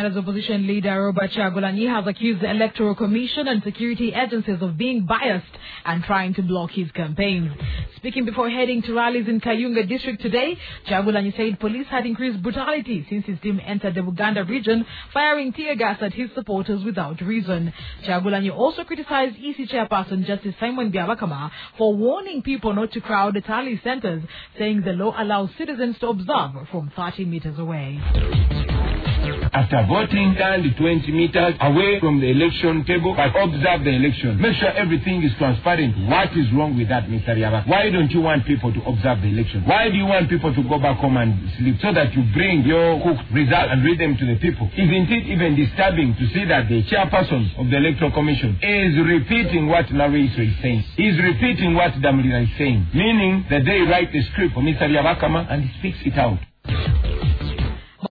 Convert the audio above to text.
Uganda's opposition leader Robert Kyagulanyi has accused the Electoral Commission and security agencies of being biased and trying to block his campaign. Speaking before heading to rallies in Kayunga district today, Kyagulanyi said police had increased brutality since his team entered the Buganda region, firing tear gas at his supporters without reason. Kyagulanyi also criticized EC chairperson Justice Simon Byabakama for warning people not to crowd the tally centers, saying the law allows citizens to observe from 30 meters away. After voting, stand 20 meters away from the election table, but observe the election. Make sure everything is transparent. What is wrong with that, Mr. Yaba? Why don't you want people to observe the election? Why do you want people to go back home and sleep so that you bring your cooked result and read them to the people? Isn't it even disturbing to see that the chairperson of the Electoral Commission is repeating what Larry is saying? He's repeating what Damulira is saying, meaning that they write the script for Mr. Yabakama and he speaks it out.